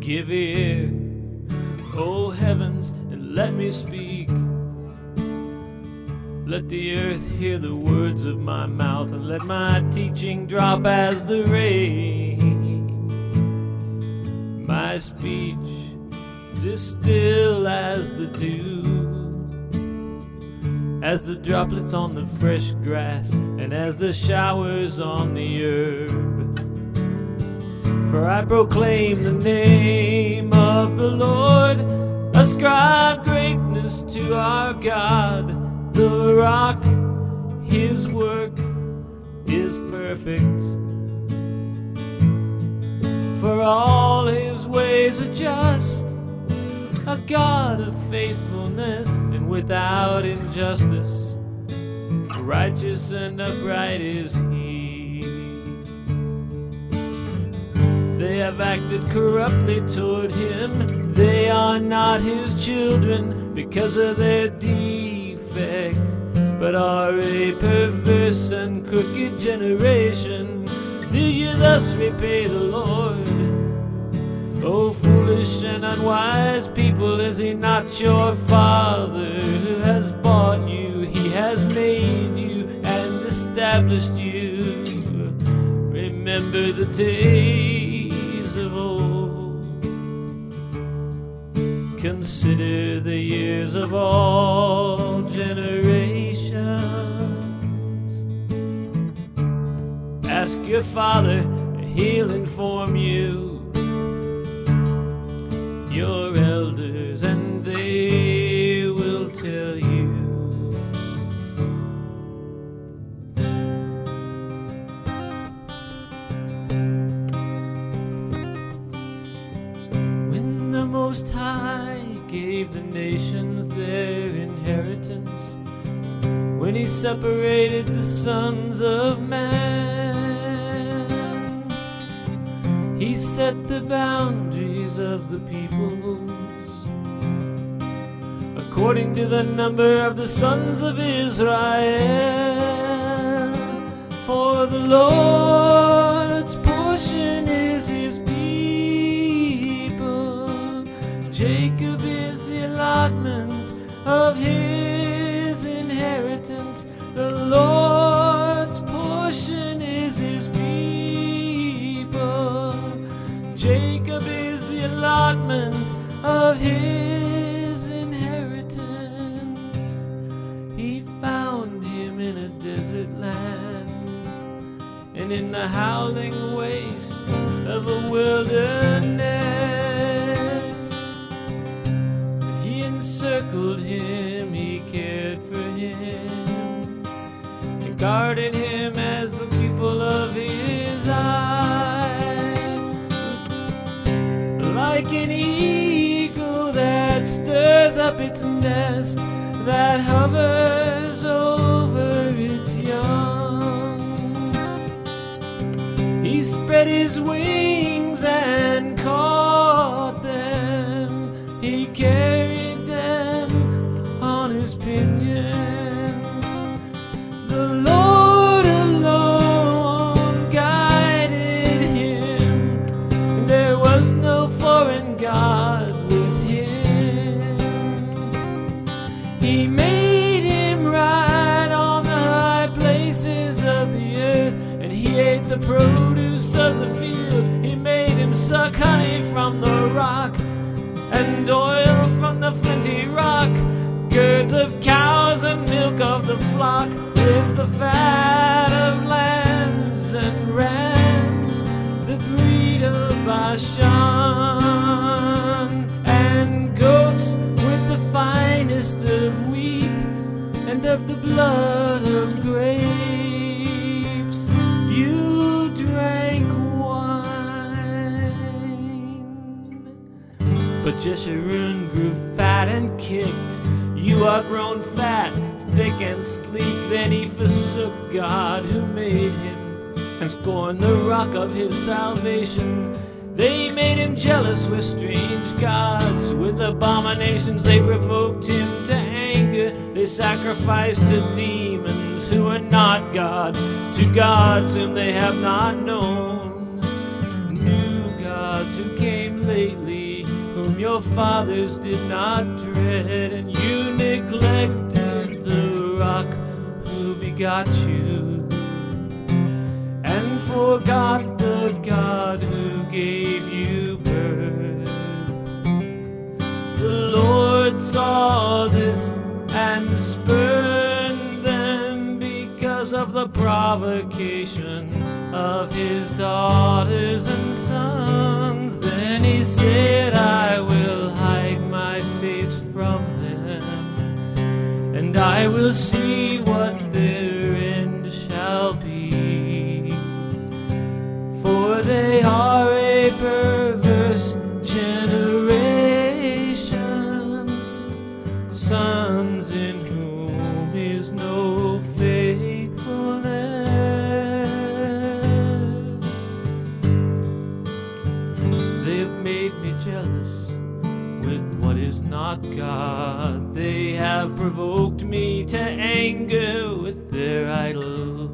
Give ear, O heavens, and let me speak. Let the earth hear the words of my mouth, and let my teaching drop as the rain. My speech distill as the dew, as the droplets on the fresh grass, and as the showers on the herb. For I proclaim the name of the Lord, ascribe greatness to our God, the rock. His work is perfect, for all his ways are just, a God of faithfulness and without injustice. Righteous and upright is he. They have acted corruptly toward him. They are not his children because of their defect, but are a perverse and crooked generation. Do you thus repay the Lord? O foolish and unwise people, is he not your Father who has bought you? He has made you and established you. Remember the days of old. Consider the years of all generations. Ask your father, he'll inform you. Your elders, and they will tell you. When the Most High gave the nations their inheritance, when he separated the sons of man, he set the boundaries of the peoples according to the number of the sons of Israel. For the Lord's portion is his people, Jacob is the allotment of his inheritance. The Lord's portion is his people, Jacob is the allotment of his inheritance. He found him in a desert land, and in the howling waste of a wilderness. He encircled him, he cared for him, and guarded him as the pupil of his eye. Like an eagle that stirs up its nest, that hovers over its young, he spread his wings and caught them. He carried them on his pinions. The Lord alone guided him, and there was no foreign God with him. He made him ride on the high places of the earth, and he ate the produce of the field. He made him suck honey from the rock, and oil from the flinty rock, curds of cows and milk of the flock, with the fat of lambs and rams, the breed of Bashan, and goats with the finest of wheat, and of the blood of grapes you drank wine. But Jeshurun grew fat and kicked. You are grown fat, thick and sleek. Then he forsook God who made him, and scorned the rock of his salvation. They made him jealous with strange gods. With abominations they provoked him to anger. They sacrificed to demons who are not God, to gods whom they have not known. New gods who came lately whom your fathers did not dread, and you neglected the rock who begot you, and forgot the God who gave you birth. The Lord saw this and spurned them because of the provocation of his daughters and sons. Then he said, I will hide my face from them, and I will see what their end shall be. For they are a perverse generation, sons in whom is no faithfulness. They've made me jealous with what is not God. They have provoked me to anger with their idols.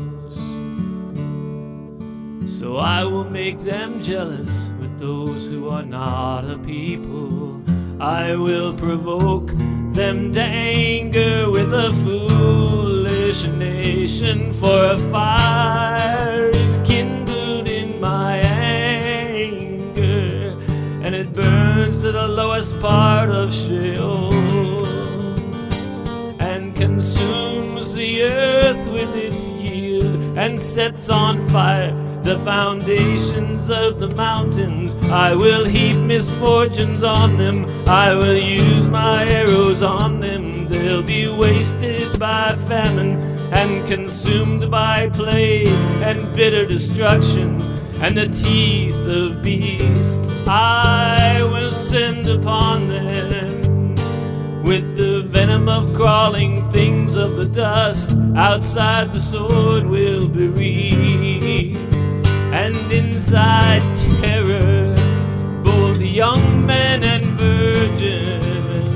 So I will make them jealous with those who are not a people. I will provoke them to anger with a foolish nation, for a fire is kindled in my anger, and it burns to the lowest part of Sheol, and consumes the earth with its yield, and sets on fire the foundations of the mountains. I will heap misfortunes on them. I will use my arrows on them. They'll be wasted by famine and consumed by plague and bitter destruction and the teeth of beasts. I will send upon them with the venom of crawling things of the dust. Outside the sword will bereave, and inside terror, both young men and virgin,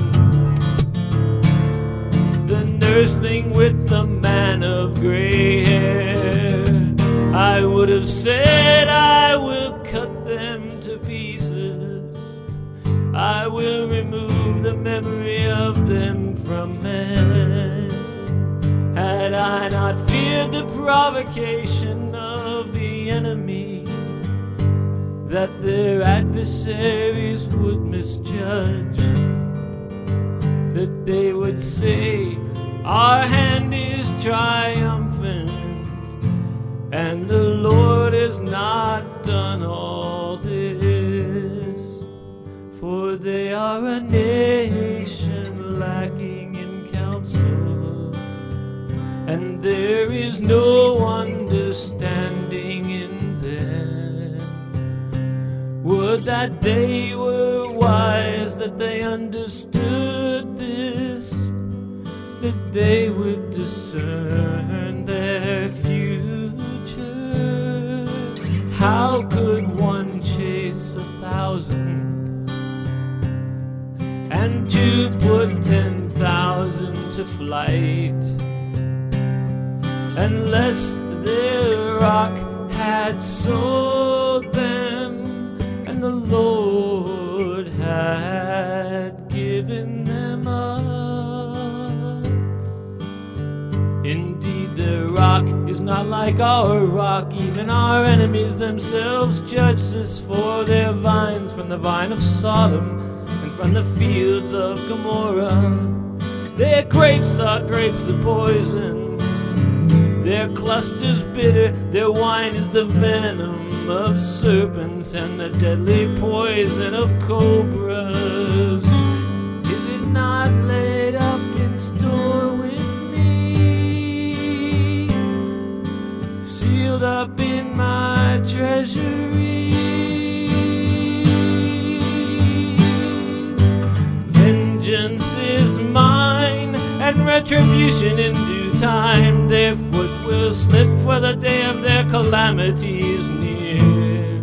the nursling with the man of gray hair. I would have said, I will cut them to pieces. I will remove the memory of them from men. Had I not feared the provocation of the enemy, that their adversaries would misjudge, that they would say, our hand is triumphant, and the Lord has not done all this. For they are a nation lacking in counsel, and there is no understanding in them. Would that they were wise, that they understood this, that they would discern their future. How could one chase 1,000 and to put 10,000 to flight, unless their rock had sold them and the Lord had given them up? Indeed, their rock is not like our rock. Even our enemies themselves judged us, for their vines from the vine of Sodom and from the fields of Gomorrah. Their grapes are grapes of poison, their clusters bitter, their wine is the venom of serpents and the deadly poison of cobras. Is it not laid up in store with me, sealed up in my treasuries? Vengeance is mine, and retribution in due time. Their foot will slip, for the day of their calamity is near,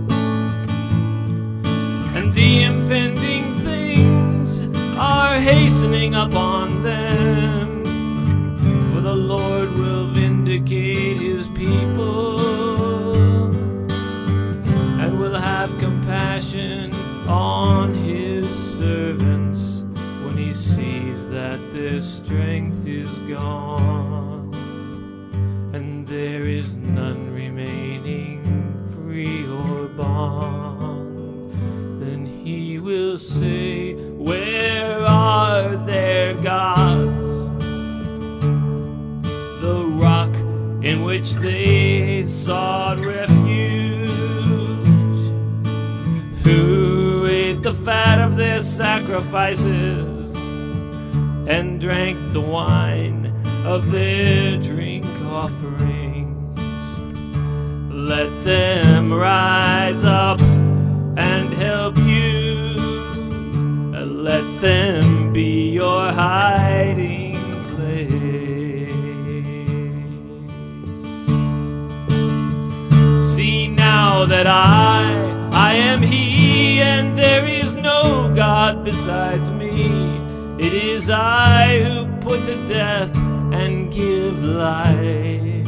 and the impending things are hastening upon them. For the Lord will vindicate his people and will have compassion on his servants. sees that their strength is gone, and there is none remaining free or bond, then he will say, where are their gods? The rock in which they sought refuge, who ate the fat of their sacrifices and drank the wine of their drink offerings. Let them rise up and help you. Let them be your hiding place. See now that I am He, and there is no God besides me. It is I who put to death and give life.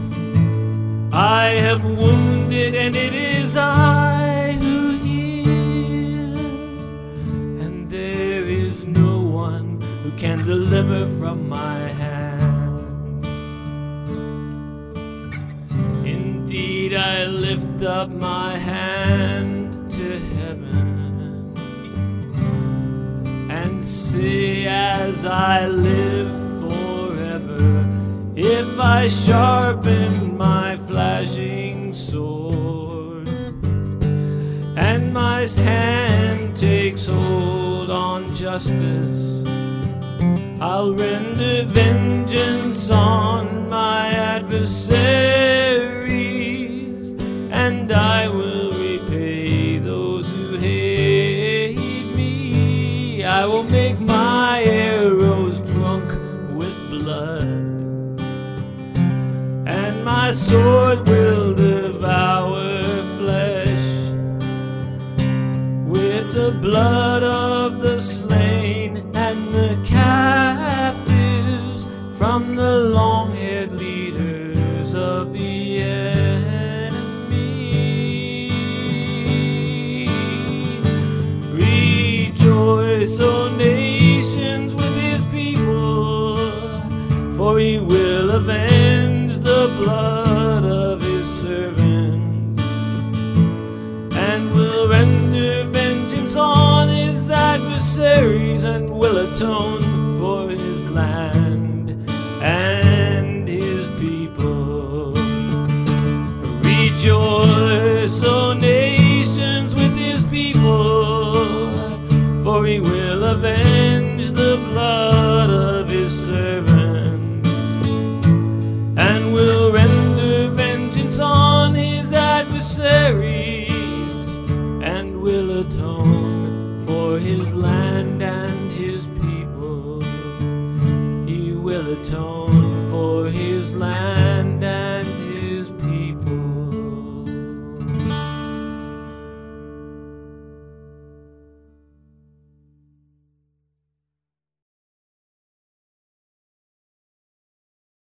I have wounded, and it is I who heal, and there is no one who can deliver from my hand. Indeed, I lift up my hand to heaven and say, as I live forever, if I sharpen my flashing sword, and my hand takes hold on justice, I'll render vengeance on my adversaries, and I will repay those who hate me. I will make my arrows drunk with blood, and my sword will devour flesh with the blood of the slain and the captives from the long-haired leaders of the enemy. Rejoice, O nations, with his people, for he will avenge the blood of his servant, and will render vengeance on his adversaries, and will atone for his land and his people. Rejoice, O nations, with his people, for he will avenge the blood of his servant, and will render vengeance on his adversaries, and will atone for his land and his people. He will atone for his land